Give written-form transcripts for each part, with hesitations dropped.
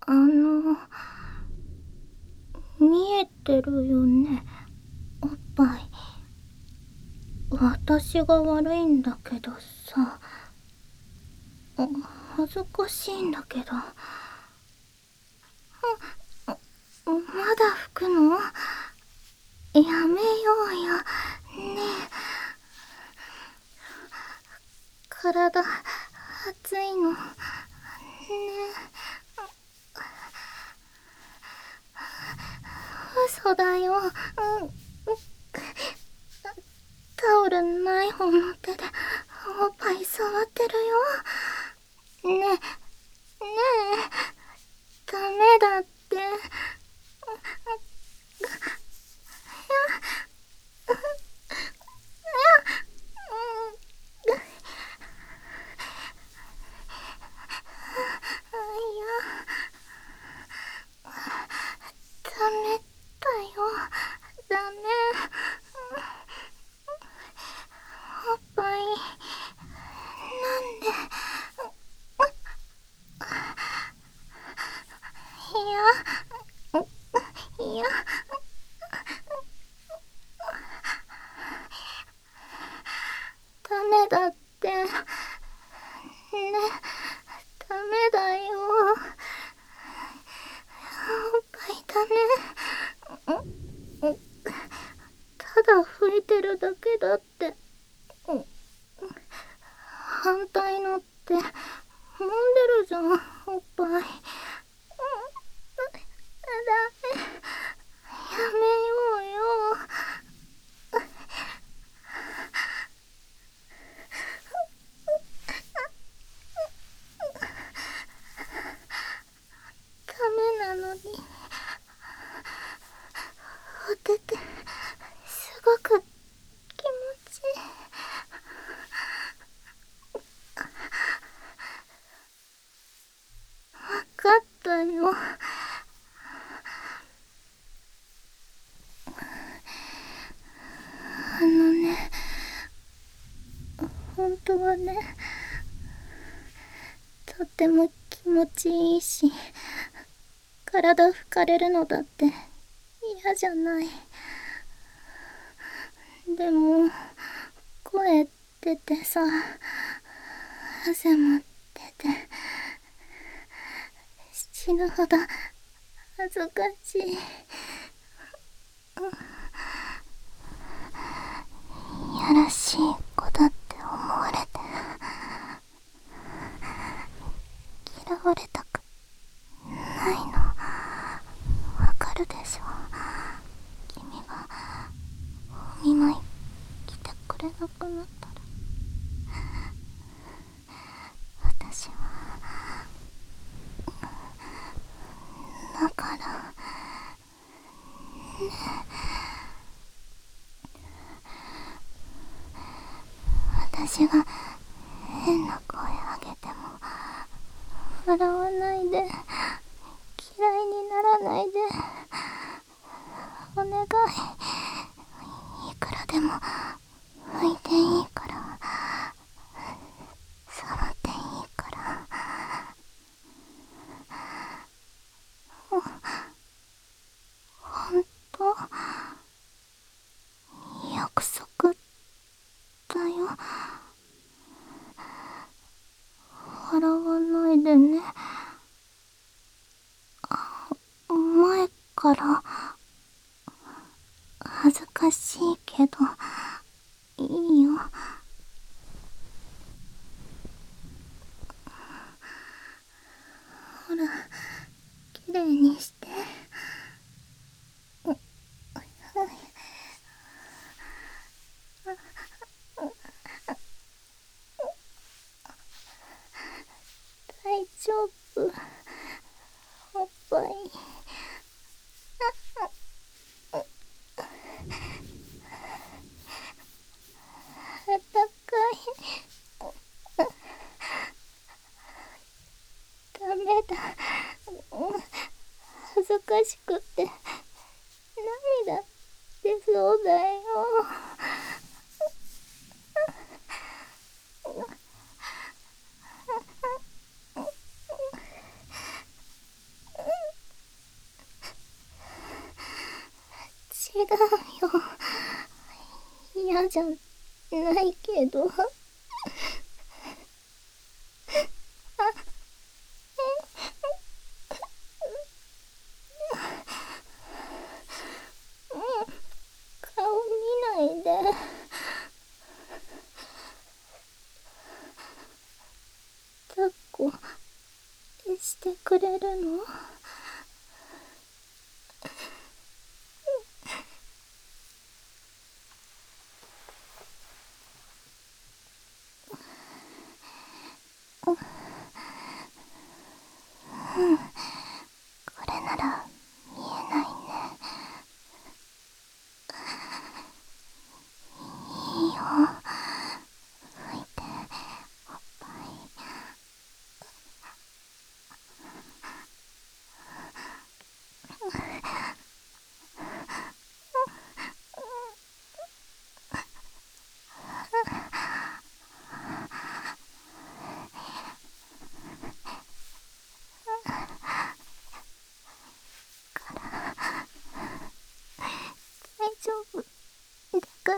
見えてるよね、おっぱい。私が悪いんだけどさ。恥ずかしいんだけど。まだ拭くの？やめようよ。ねえ。体、熱いの。ねえ。嘘だよ。タオルない方の手でおっぱい触ってるよ。ねえ、ねえ、ダメだって。ダメだよ。ダメ。おっぱい、なんで。いや、ダメだって。ね、ダメだよ。おっぱいダメ。ただ拭いてるだけだって。反対のって揉んでるじゃん、おっぱい。ダメ。やめようよ。ダメなのに。おてて、すごく気持ちいい。わかったよ。ね、本当はね、とっても気持ちいいし、体拭かれるのだって嫌じゃない。でも、声出てさ、汗も出て、死ぬほど恥ずかしい。いやらしい子だって思われて、嫌われたくないの、わかるでしょ。君がお見舞い来てくれなくなったら、私は、だから、私が変な声あげても笑わないで、嫌いにならないで、お願い。いくらでも拭いていいから、触っていいから。ほんと？約束だよ。笑わないでね。前から恥ずかしいけどいいよ。ほら、きれいにして。大丈夫、おっぱい。あったかい。ダメだ。恥ずかしくて涙出そうだよ。 よ。嫌じゃないけど。顔見ないで。抱っこしてくれるの？これなら見えないね。いいよ。拭いて、おっぱい。大丈夫だから。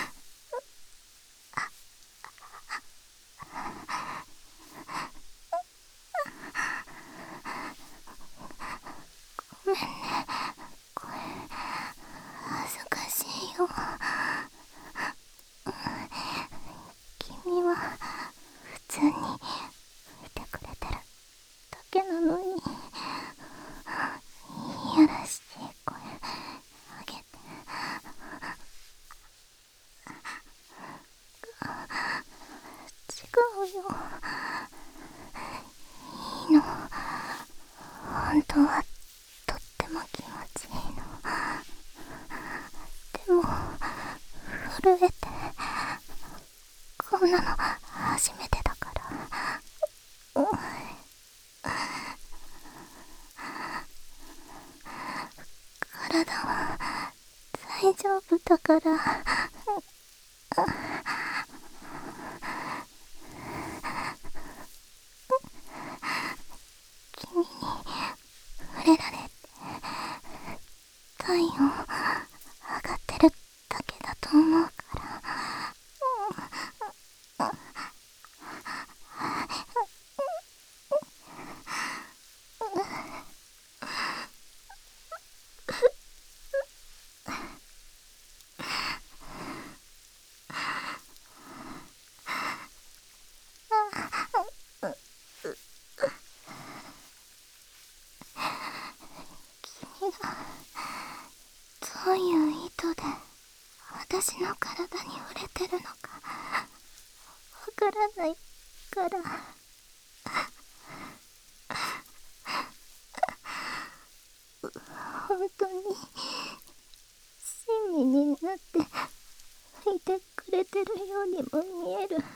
ごめんね、これ恥ずかしいよ。君は普通に見てくれてるだけなのに、いやらしい声あげて。違うよ。いいの。本当はとっても気持ちいいの。でも震えて、こんなの初めてだから。体は大丈夫だから。君に触れられて体温上がってるだけだと思うから。君がどういう意図で私の体に触れてるのかわからないから。本当に親身になっていてくれてるようにも見える。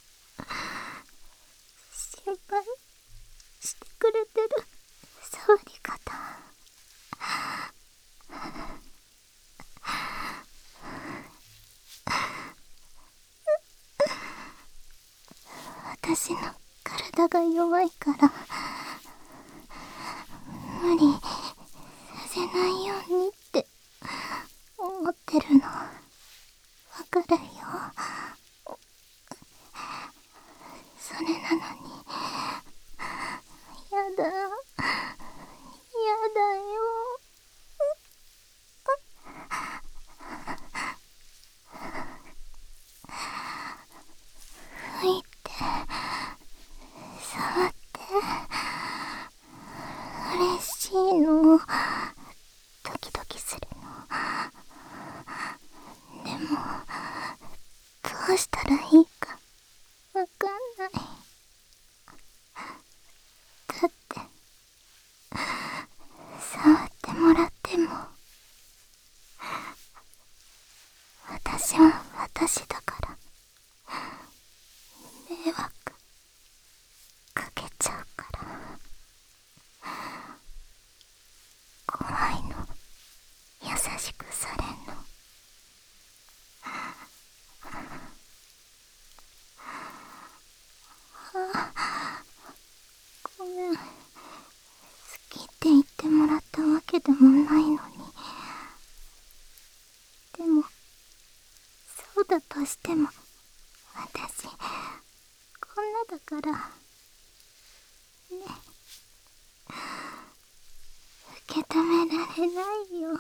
心配してくれてる触り方。私の体が弱いから無理させないようにって思ってるの。わかるよ。それなのにやだ、やだよ。拭いて、触って、嬉しいの。ドキドキするの。でもけ止められないよ。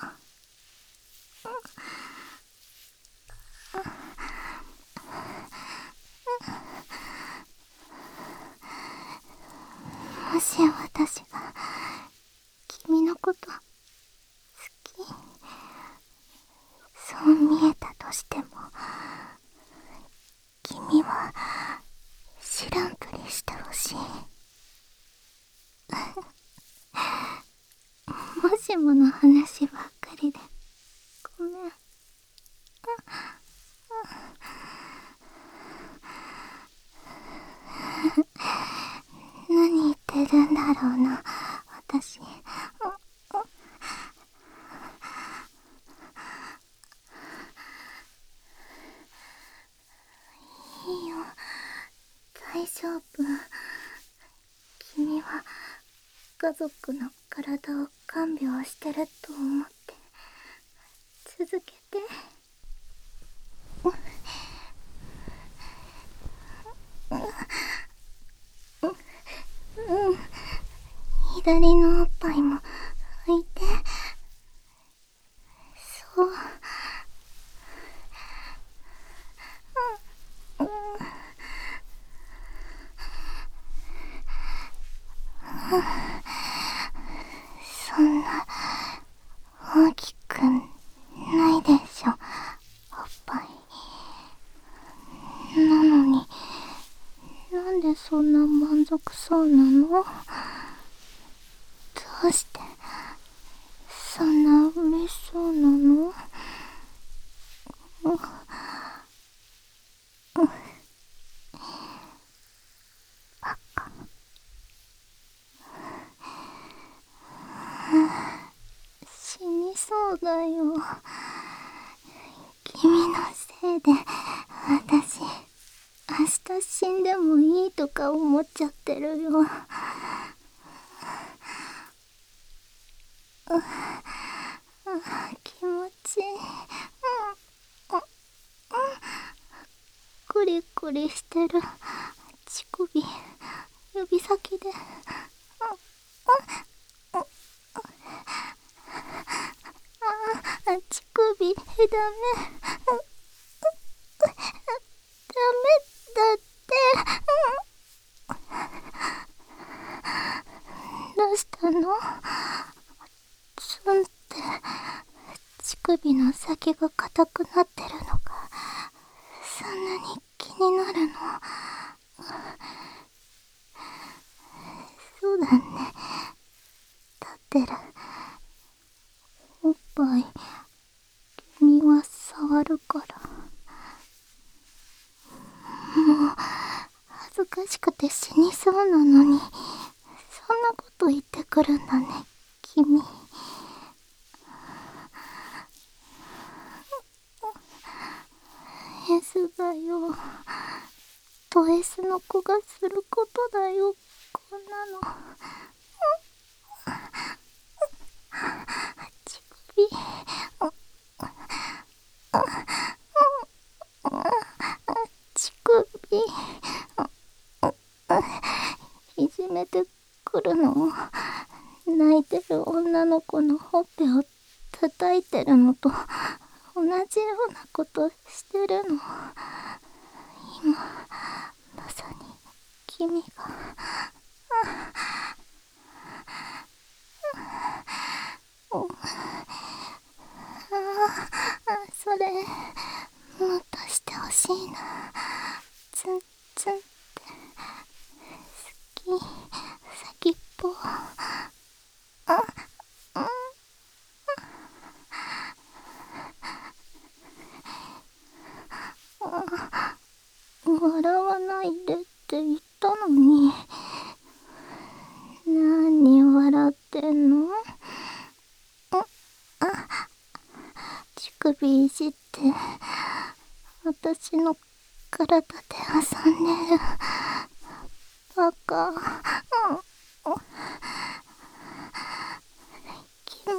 もし私が君のこと好き、そう見えたとしても、君は知らんぷりしてほしい。もしもの話ばっかりでごめん。何言ってるんだろうな、私。いいよ、大丈夫。君は家族の体を看病してると思って続けて。左のおっぱいも拭いて。そう。そんな大きくないでしょ、おっぱい。なのになんでそんな満足そうなの？どうしてそんな嬉しそうなの？バカ。死にそうだよ。君のせいで私明日死んでもいいとか思っちゃってるよ。気持ちいい。コリコリしてる乳首、指先で。乳首ダメ。ダメだって。どうしたの？ツンって乳首の先が硬くなってるのか、そんなに気になるの？そうだね、立ってる。おっぱい君は触るから。もう恥ずかしくて死にそうなのに、そんなこと言ってくるんだね、君。S だよ。と S の子がすることだよ、こんなの。乳首。乳首。いじめてくるの？泣いてる女の子のほっぺを叩いてるのと同じようなことしてるの。今まさに君がそれもっとしてほしいな。ツンツンって好き。先っぽ。笑わないでって言ったのに。何笑ってんの？乳首いじって私の体で遊んでる。バカ。気持ちいい。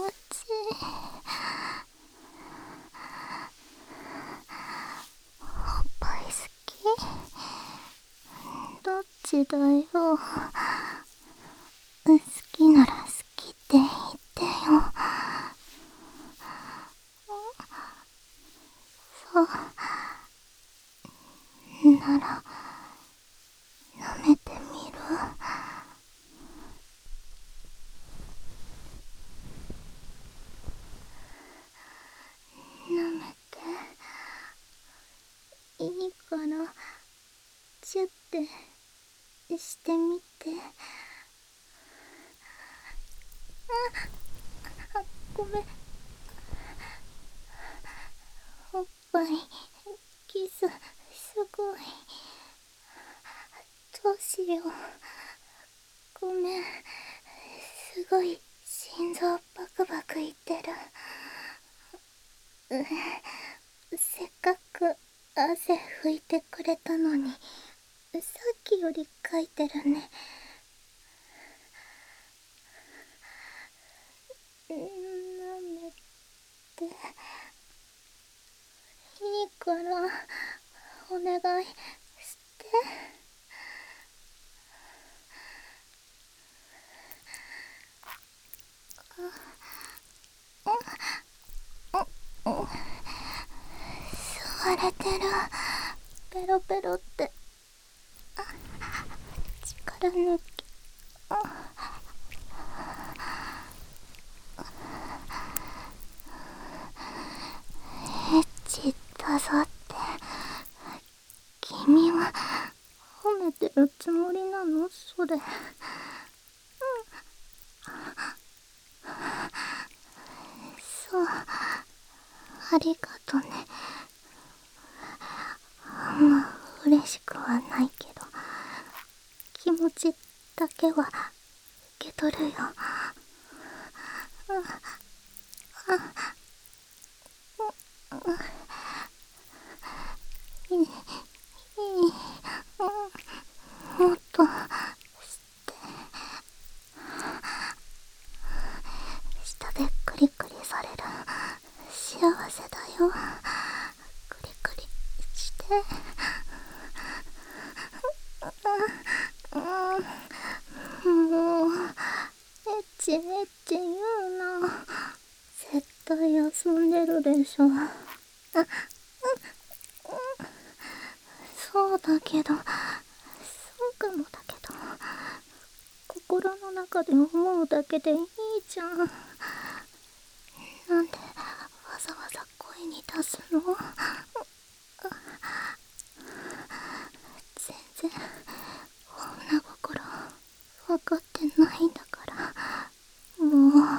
おっぱい好き？どっちだよ。好きなら好きって言ってよ。 なら舐めてみる？舐めていいからチュってしてみて。ごめん。おっぱいキスすごい。どうしよう。ごめん。すごい心臓バクバクいってる。せっかく汗拭いてくれたのに、さっきよりかいてるね。舐めていいからお願いして。吸われてる。ペロペロって。力抜き。エッチだぞって。君は褒めてるつもりなの？それ。そう、ありがとね。あんま嬉しくはないけど、気持ちだけは受け取るよ。いい、いい、もっとして下でクリクリされる。幸せだよ。クリクリして。もうエッチエッチ言うな。絶対休んでるでしょ。そうだけど、そうかもだけど、心の中で思うだけでいいじゃん。なんでわざわざ声に出すの？全然女心分かってないんだから。もう、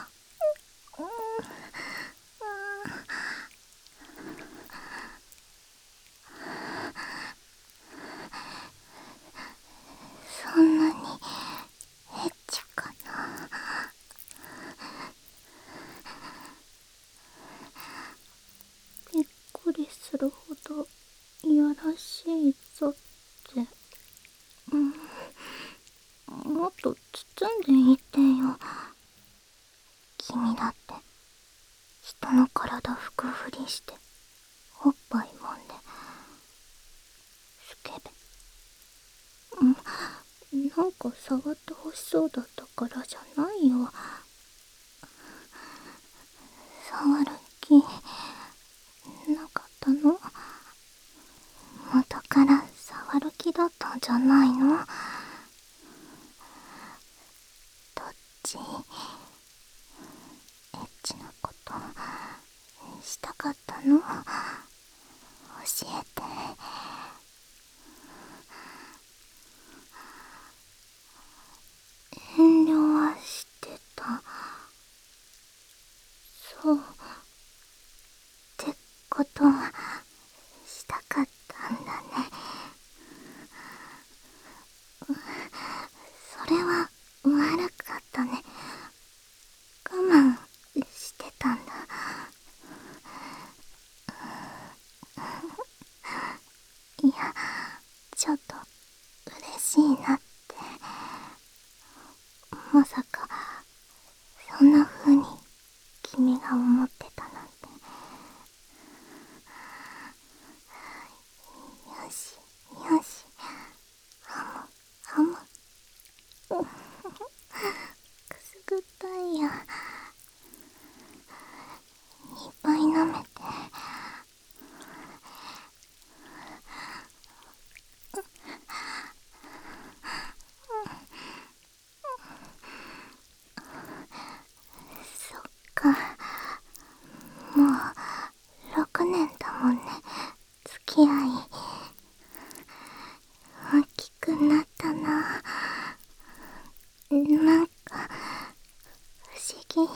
そんなにエッチかな？びっくりするほどいやらしいぞって。もっと包んでいてよ。君だって人の体拭くふりしておっぱいもんでスケベ。なんか触ってほしそうだったからじゃないよ。触る気なかったの？元から触る気だったんじゃないの？どっち？エッチなことしたかったの？教えて。遠慮はしてた。そうってことはしたかったんだね。それは悪かったね。我慢してたんだ。いや、ちょっと嬉しいなって。まさかそんな風に君が思ってたなんて。よしよし、ハムハム。くすぐったいよ。いっぱい舐めて。 もう6年だもんね、付き合い。大きくなったな。なんか不思議。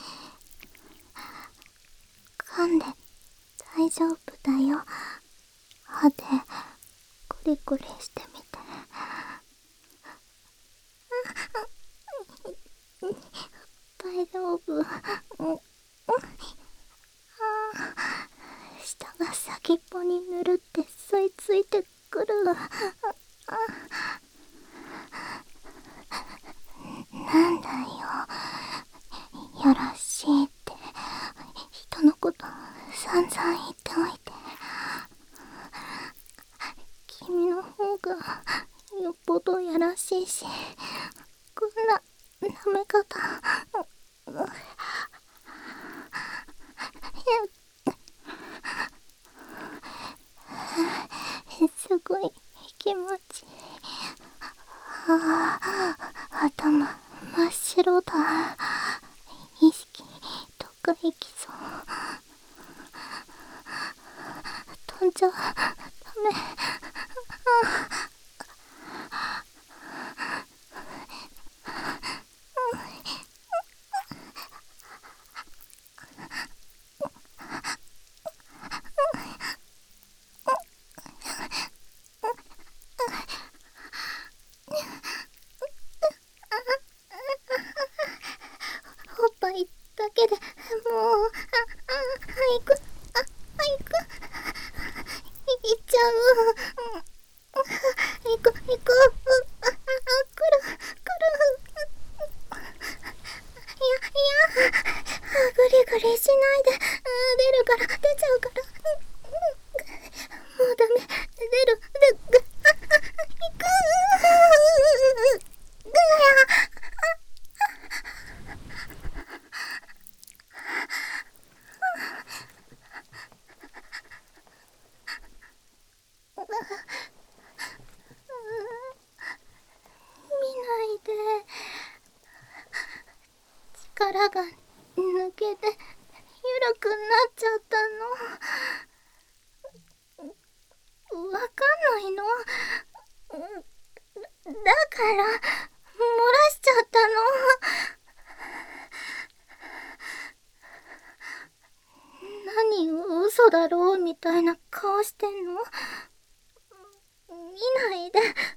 噛んで大丈夫だよ。歯でコリコリしてみて。大丈夫。舌が先っぽにぬるって吸い付いてくる。なんだよ、よろしいって人のこと散々言っておいて。君の方がよっぽどやらしいし、こんな舐め方。すごい気持ちいい。頭真っ白だ。意識どっか行きそう。飛んじゃダメ。おっぱいだけでもう行く。行っちゃう。行く。来る。グリグリしないで。出るから、出ちゃうから。もうダメ。出る。行く。見ないで。力が抜けて緩くなっちゃったの。わかんないの。だから漏らしちゃったの。何嘘だろうみたいな顔してんの。見ないで。